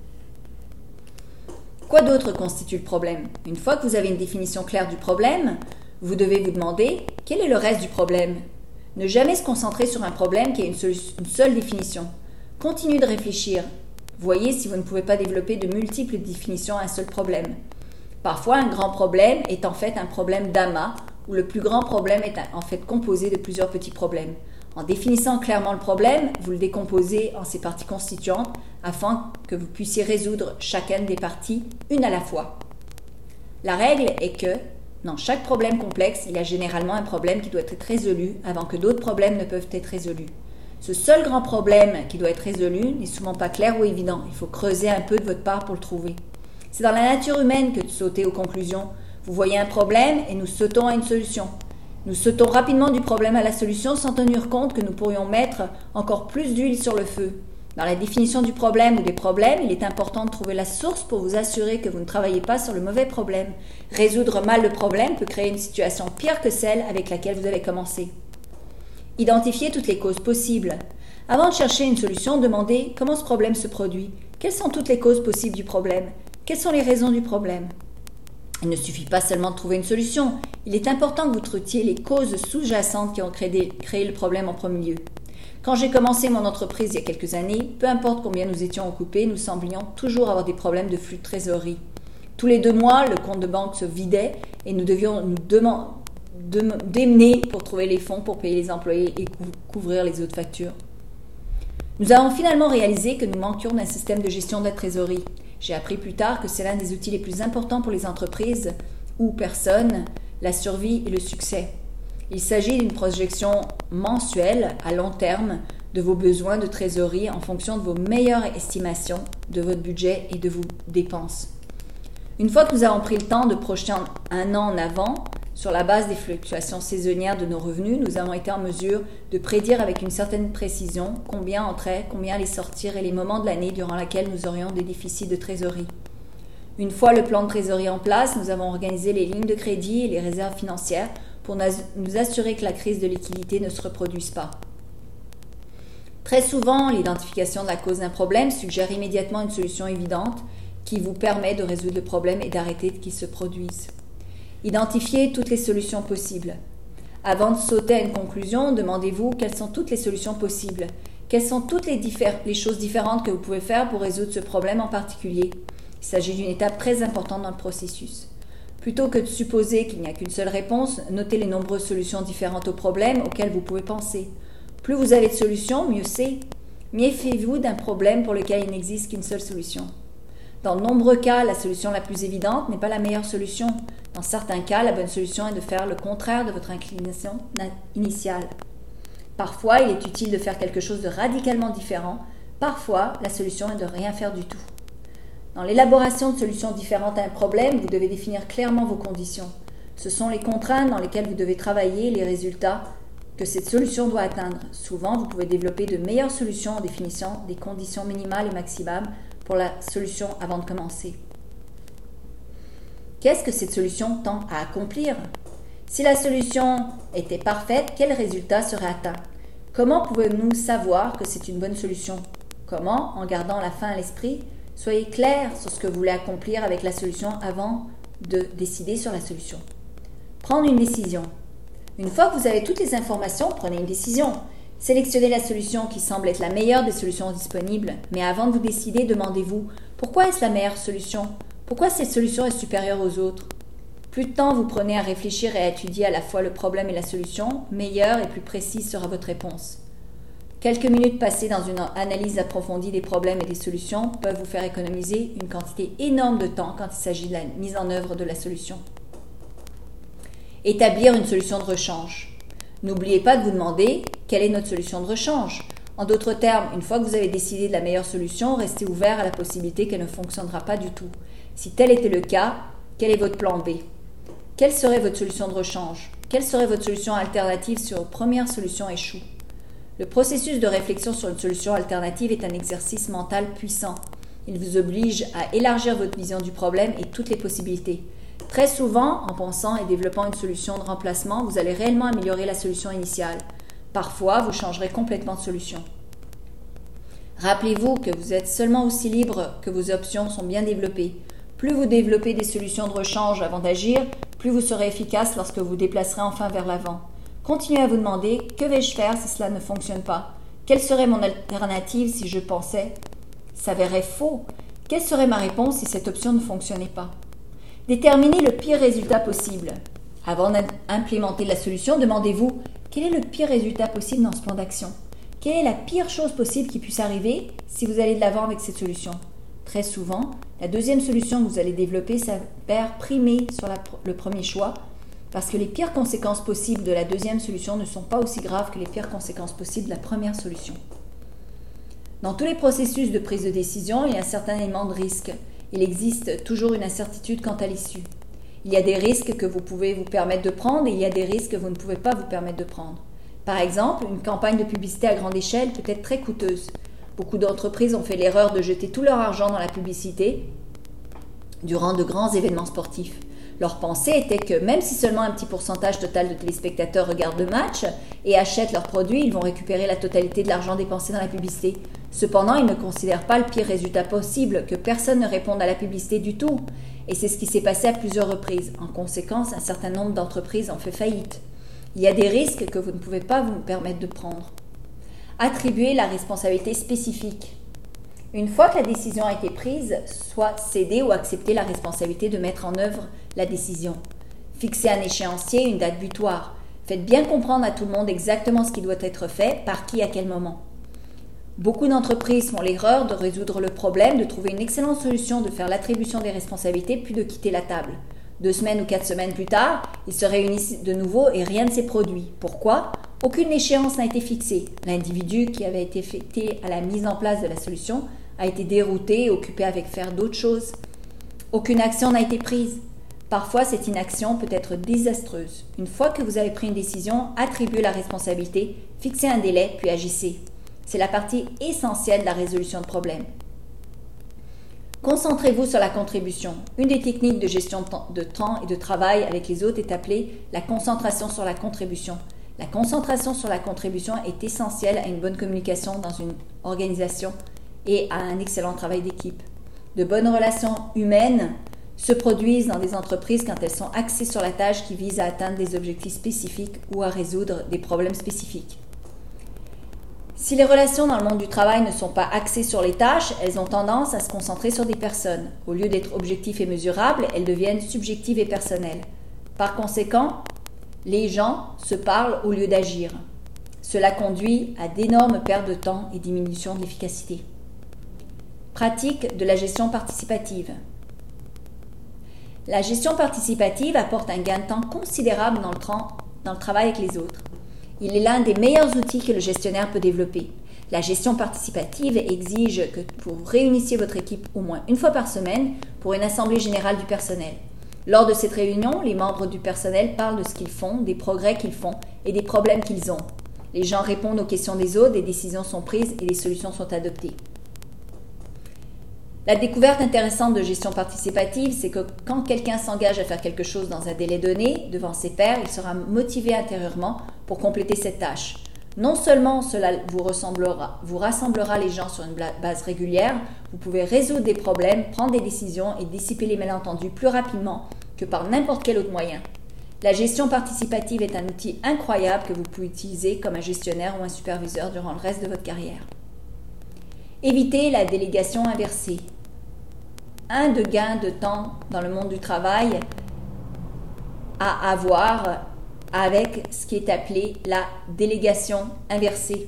Quoi d'autre constitue le problème? Une fois que vous avez une définition claire du problème, vous devez vous demander quel est le reste du problème. Ne jamais se concentrer sur un problème qui a une, une seule définition. Continuez de réfléchir. Voyez si vous ne pouvez pas développer de multiples définitions à un seul problème. Parfois, un grand problème est en fait un problème d'amas, où le plus grand problème est en fait composé de plusieurs petits problèmes. En définissant clairement le problème, vous le décomposez en ses parties constituantes afin que vous puissiez résoudre chacune des parties une à la fois. La règle est que, dans chaque problème complexe, il y a généralement un problème qui doit être résolu avant que d'autres problèmes ne peuvent être résolus. Ce seul grand problème qui doit être résolu n'est souvent pas clair ou évident. Il faut creuser un peu de votre part pour le trouver. C'est dans la nature humaine que de sauter aux conclusions. Vous voyez un problème et nous sautons à une solution. Nous sautons rapidement du problème à la solution sans tenir compte que nous pourrions mettre encore plus d'huile sur le feu. Dans la définition du problème ou des problèmes, il est important de trouver la source pour vous assurer que vous ne travaillez pas sur le mauvais problème. Résoudre mal le problème peut créer une situation pire que celle avec laquelle vous avez commencé. Identifiez toutes les causes possibles. Avant de chercher une solution, demandez comment ce problème se produit. Quelles sont toutes les causes possibles du problème? Quelles sont les raisons du problème? Il ne suffit pas seulement de trouver une solution. Il est important que vous traitiez les causes sous-jacentes qui ont créé, créé le problème en premier lieu. Quand j'ai commencé mon entreprise il y a quelques années, peu importe combien nous étions occupés, nous semblions toujours avoir des problèmes de flux de trésorerie. Tous les deux mois, le compte de banque se vidait et nous devions nous demander démener pour trouver les fonds pour payer les employés et couvrir les autres factures. Nous avons finalement réalisé que nous manquions d'un système de gestion de la trésorerie. J'ai appris plus tard que c'est l'un des outils les plus importants pour les entreprises ou personnes, la survie et le succès. Il s'agit d'une projection mensuelle à long terme de vos besoins de trésorerie en fonction de vos meilleures estimations de votre budget et de vos dépenses. Une fois que nous avons pris le temps de projeter un an en avant, sur la base des fluctuations saisonnières de nos revenus, nous avons été en mesure de prédire avec une certaine précision combien entrait, combien allait sortir et les moments de l'année durant lesquels nous aurions des déficits de trésorerie. Une fois le plan de trésorerie en place, nous avons organisé les lignes de crédit et les réserves financières pour nous assurer que la crise de liquidité ne se reproduise pas. Très souvent, l'identification de la cause d'un problème suggère immédiatement une solution évidente qui vous permet de résoudre le problème et d'arrêter qu'il se produise. Identifiez toutes les solutions possibles. Avant de sauter à une conclusion, demandez-vous quelles sont toutes les solutions possibles. Quelles sont toutes les, les choses différentes que vous pouvez faire pour résoudre ce problème en particulier. Il s'agit d'une étape très importante dans le processus. Plutôt que de supposer qu'il n'y a qu'une seule réponse, notez les nombreuses solutions différentes aux problèmes auxquels vous pouvez penser. Plus vous avez de solutions, mieux c'est. Méfiez-vous d'un problème pour lequel il n'existe qu'une seule solution. Dans de nombreux cas, la solution la plus évidente n'est pas la meilleure solution. Dans certains cas, la bonne solution est de faire le contraire de votre inclination initiale. Parfois, il est utile de faire quelque chose de radicalement différent. Parfois, la solution est de rien faire du tout. Dans l'élaboration de solutions différentes à un problème, vous devez définir clairement vos conditions. Ce sont les contraintes dans lesquelles vous devez travailler et les résultats que cette solution doit atteindre. Souvent, vous pouvez développer de meilleures solutions en définissant des conditions minimales et maximales pour la solution avant de commencer. Qu'est-ce que cette solution tend à accomplir? Si la solution était parfaite, quel résultat serait atteint? Comment pouvons-nous savoir que c'est une bonne solution? Comment, en gardant la fin à l'esprit, soyez clair sur ce que vous voulez accomplir avec la solution avant de décider sur la solution. Prendre une décision. Une fois que vous avez toutes les informations, prenez une décision. Sélectionnez la solution qui semble être la meilleure des solutions disponibles, mais avant de vous décider, demandez-vous pourquoi est-ce la meilleure solution? Pourquoi cette solution est supérieure aux autres? Plus de temps vous prenez à réfléchir et à étudier à la fois le problème et la solution, meilleure et plus précise sera votre réponse. Quelques minutes passées dans une analyse approfondie des problèmes et des solutions peuvent vous faire économiser une quantité énorme de temps quand il s'agit de la mise en œuvre de la solution. Établir une solution de rechange. N'oubliez pas de vous demander quelle est notre solution de rechange. En d'autres termes, une fois que vous avez décidé de la meilleure solution, restez ouvert à la possibilité qu'elle ne fonctionnera pas du tout. Si tel était le cas, quel est votre plan B? Quelle serait votre solution de rechange? Quelle serait votre solution alternative si votre première solution échoue? Le processus de réflexion sur une solution alternative est un exercice mental puissant. Il vous oblige à élargir votre vision du problème et toutes les possibilités. Très souvent, en pensant et développant une solution de remplacement, vous allez réellement améliorer la solution initiale. Parfois, vous changerez complètement de solution. Rappelez-vous que vous êtes seulement aussi libre que vos options sont bien développées. Plus vous développez des solutions de rechange avant d'agir, plus vous serez efficace lorsque vous déplacerez enfin vers l'avant. Continuez à vous demander « Que vais-je faire si cela ne fonctionne pas? Quelle serait mon alternative si je pensais s'avérait faux? Quelle serait ma réponse si cette option ne fonctionnait pas ?» Déterminez le pire résultat possible. Avant d'implémenter la solution, demandez-vous « Quel est le pire résultat possible dans ce plan d'action? Quelle est la pire chose possible qui puisse arriver si vous allez de l'avant avec cette solution ?» Très souvent, la deuxième solution que vous allez développer s'avère primer sur la, le premier choix parce que les pires conséquences possibles de la deuxième solution ne sont pas aussi graves que les pires conséquences possibles de la première solution. Dans tous les processus de prise de décision, il y a un certain élément de risque. Il existe toujours une incertitude quant à l'issue. Il y a des risques que vous pouvez vous permettre de prendre et il y a des risques que vous ne pouvez pas vous permettre de prendre. Par exemple, une campagne de publicité à grande échelle peut être très coûteuse. Beaucoup d'entreprises ont fait l'erreur de jeter tout leur argent dans la publicité durant de grands événements sportifs. Leur pensée était que même si seulement un petit pourcentage total de téléspectateurs regardent le match et achètent leurs produits, ils vont récupérer la totalité de l'argent dépensé dans la publicité. Cependant, ils ne considèrent pas le pire résultat possible, que personne ne réponde à la publicité du tout. Et c'est ce qui s'est passé à plusieurs reprises. En conséquence, un certain nombre d'entreprises ont fait faillite. Il y a des risques que vous ne pouvez pas vous permettre de prendre. Attribuez la responsabilité spécifique. Une fois que la décision a été prise, soit céder ou accepter la responsabilité de mettre en œuvre la décision. Fixez un échéancier, une date butoir. Faites bien comprendre à tout le monde exactement ce qui doit être fait, par qui, à quel moment. Beaucoup d'entreprises font l'erreur de résoudre le problème, de trouver une excellente solution, de faire l'attribution des responsabilités, puis de quitter la table. Deux semaines ou quatre semaines plus tard, ils se réunissent de nouveau et rien ne s'est produit. Pourquoi ? Aucune échéance n'a été fixée. L'individu qui avait été affecté à la mise en place de la solution a été dérouté et occupé avec faire d'autres choses. Aucune action n'a été prise. Parfois, cette inaction peut être désastreuse. Une fois que vous avez pris une décision, attribuez la responsabilité, fixez un délai, puis agissez. C'est la partie essentielle de la résolution de problèmes. Concentrez-vous sur la contribution. Une des techniques de gestion de temps et de travail avec les autres est appelée la concentration sur la contribution. La concentration sur la contribution est essentielle à une bonne communication dans une organisation et à un excellent travail d'équipe. De bonnes relations humaines se produisent dans des entreprises quand elles sont axées sur la tâche qui vise à atteindre des objectifs spécifiques ou à résoudre des problèmes spécifiques. Si les relations dans le monde du travail ne sont pas axées sur les tâches, elles ont tendance à se concentrer sur des personnes. Au lieu d'être objectives et mesurables, elles deviennent subjectives et personnelles. Par conséquent, les gens se parlent au lieu d'agir. Cela conduit à d'énormes pertes de temps et diminution de l'efficacité. Pratique de la gestion participative. La gestion participative apporte un gain de temps considérable dans le, tra- dans le travail avec les autres. Il est l'un des meilleurs outils que le gestionnaire peut développer. La gestion participative exige que vous réunissiez votre équipe au moins une fois par semaine pour une assemblée générale du personnel. Lors de cette réunion, les membres du personnel parlent de ce qu'ils font, des progrès qu'ils font et des problèmes qu'ils ont. Les gens répondent aux questions des autres, des décisions sont prises et des solutions sont adoptées. La découverte intéressante de gestion participative, c'est que quand quelqu'un s'engage à faire quelque chose dans un délai donné, devant ses pairs, il sera motivé intérieurement pour compléter cette tâche. Non seulement cela vous, ressemblera, vous rassemblera les gens sur une base régulière, vous pouvez résoudre des problèmes, prendre des décisions et dissiper les malentendus plus rapidement que par n'importe quel autre moyen. La gestion participative est un outil incroyable que vous pouvez utiliser comme un gestionnaire ou un superviseur durant le reste de votre carrière. Évitez la délégation inversée. Un de gain de temps dans le monde du travail à avoir avec ce qui est appelé la délégation inversée.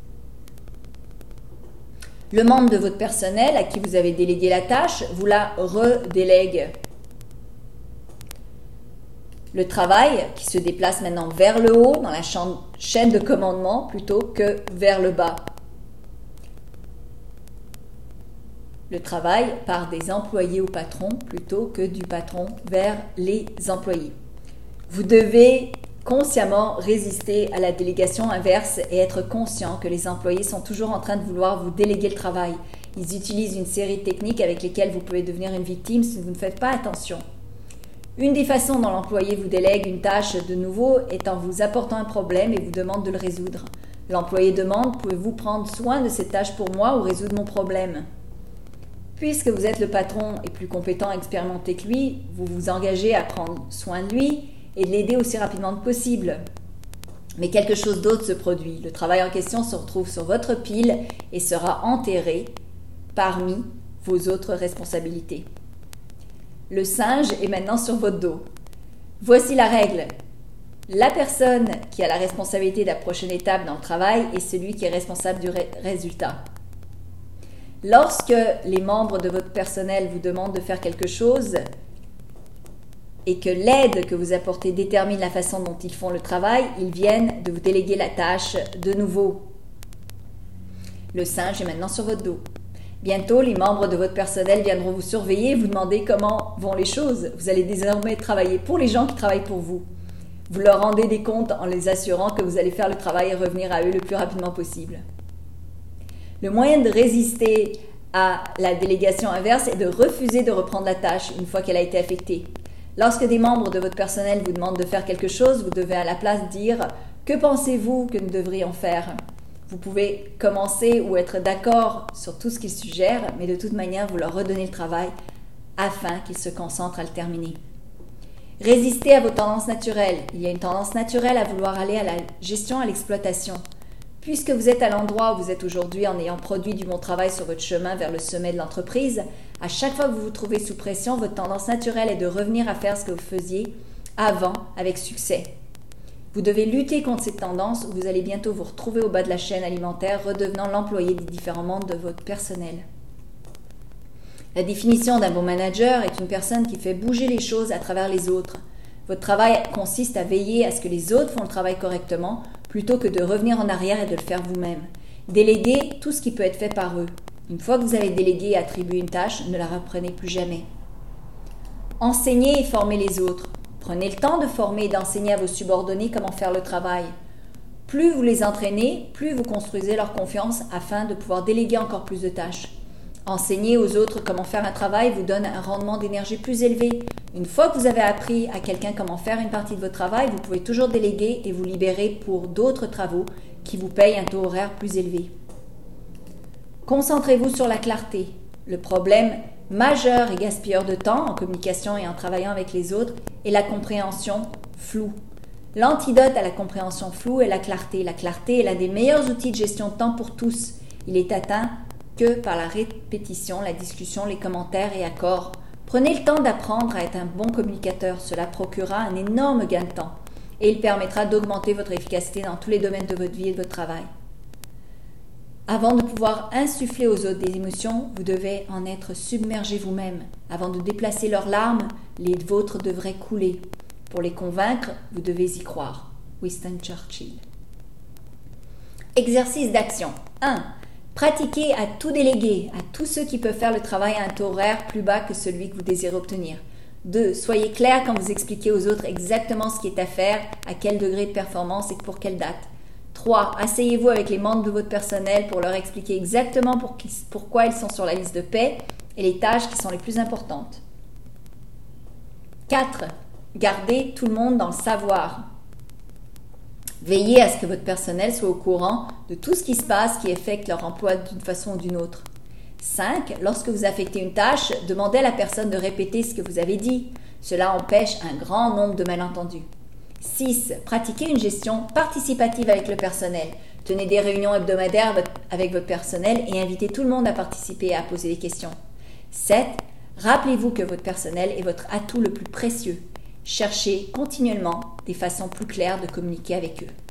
Le membre de votre personnel à qui vous avez délégué la tâche vous la redélègue. Le travail qui se déplace maintenant vers le haut dans la chaîne de commandement plutôt que vers le bas. Le travail part des employés au patron plutôt que du patron vers les employés. Vous devez consciemment résister à la délégation inverse et être conscient que les employés sont toujours en train de vouloir vous déléguer le travail. Ils utilisent une série de techniques avec lesquelles vous pouvez devenir une victime si vous ne faites pas attention. Une des façons dont l'employé vous délègue une tâche de nouveau est en vous apportant un problème et vous demande de le résoudre. L'employé demande « Pouvez-vous prendre soin de cette tâche pour moi ou résoudre mon problème ?» Puisque vous êtes le patron et plus compétent et expérimenté que lui, vous vous engagez à prendre soin de lui et de l'aider aussi rapidement que possible. Mais quelque chose d'autre se produit. Le travail en question se retrouve sur votre pile et sera enterré parmi vos autres responsabilités. Le singe est maintenant sur votre dos. Voici la règle. La personne qui a la responsabilité de la prochaine étape dans le travail est celui qui est responsable du ré- résultat. Lorsque les membres de votre personnel vous demandent de faire quelque chose et que l'aide que vous apportez détermine la façon dont ils font le travail, ils viennent de vous déléguer la tâche de nouveau. Le singe est maintenant sur votre dos. Bientôt, les membres de votre personnel viendront vous surveiller et vous demander comment vont les choses. Vous allez désormais travailler pour les gens qui travaillent pour vous. Vous leur rendez des comptes en les assurant que vous allez faire le travail et revenir à eux le plus rapidement possible. Le moyen de résister à la délégation inverse est de refuser de reprendre la tâche une fois qu'elle a été affectée. Lorsque des membres de votre personnel vous demandent de faire quelque chose, vous devez à la place dire « Que pensez-vous que nous devrions faire ?» Vous pouvez commencer ou être d'accord sur tout ce qu'ils suggèrent, mais de toute manière, vous leur redonnez le travail afin qu'ils se concentrent à le terminer. Résistez à vos tendances naturelles. Il y a une tendance naturelle à vouloir aller à la gestion, à l'exploitation. Puisque vous êtes à l'endroit où vous êtes aujourd'hui en ayant produit du bon travail sur votre chemin vers le sommet de l'entreprise, à chaque fois que vous vous trouvez sous pression, votre tendance naturelle est de revenir à faire ce que vous faisiez avant avec succès. Vous devez lutter contre cette tendance ou vous allez bientôt vous retrouver au bas de la chaîne alimentaire, redevenant l'employé des différents membres de votre personnel. La définition d'un bon manager est une personne qui fait bouger les choses à travers les autres. Votre travail consiste à veiller à ce que les autres font le travail correctement, plutôt que de revenir en arrière et de le faire vous-même. Déléguez tout ce qui peut être fait par eux. Une fois que vous avez délégué et attribué une tâche, ne la reprenez plus jamais. Enseignez et formez les autres. Prenez le temps de former et d'enseigner à vos subordonnés comment faire le travail. Plus vous les entraînez, plus vous construisez leur confiance afin de pouvoir déléguer encore plus de tâches. Enseigner aux autres comment faire un travail vous donne un rendement d'énergie plus élevé. Une fois que vous avez appris à quelqu'un comment faire une partie de votre travail, vous pouvez toujours déléguer et vous libérer pour d'autres travaux qui vous payent un taux horaire plus élevé. Concentrez-vous sur la clarté. Le problème majeur et gaspilleur de temps en communication et en travaillant avec les autres est la compréhension floue. L'antidote à la compréhension floue est la clarté. La clarté est l'un des meilleurs outils de gestion de temps pour tous. Il est atteint que par la répétition, la discussion, les commentaires et accords. Prenez le temps d'apprendre à être un bon communicateur. Cela procurera un énorme gain de temps et il permettra d'augmenter votre efficacité dans tous les domaines de votre vie et de votre travail. Avant de pouvoir insuffler aux autres des émotions, vous devez en être submergé vous-même. Avant de déplacer leurs larmes, les vôtres devraient couler. Pour les convaincre, vous devez y croire. Winston Churchill. Exercice d'action. un. Pratiquez à tout déléguer, à tous ceux qui peuvent faire le travail à un taux horaire plus bas que celui que vous désirez obtenir. deux. Soyez clair quand vous expliquez aux autres exactement ce qui est à faire, à quel degré de performance et pour quelle date. trois. Asseyez-vous avec les membres de votre personnel pour leur expliquer exactement pour qui, pourquoi ils sont sur la liste de paie et les tâches qui sont les plus importantes. quatre. Gardez tout le monde dans le savoir. Veillez à ce que votre personnel soit au courant de tout ce qui se passe qui affecte leur emploi d'une façon ou d'une autre. cinq. Lorsque vous affectez une tâche, demandez à la personne de répéter ce que vous avez dit. Cela empêche un grand nombre de malentendus. six. Pratiquez une gestion participative avec le personnel. Tenez des réunions hebdomadaires avec votre personnel et invitez tout le monde à participer et à poser des questions. sept. Rappelez-vous que votre personnel est votre atout le plus précieux. Cherchez continuellement des façons plus claires de communiquer avec eux.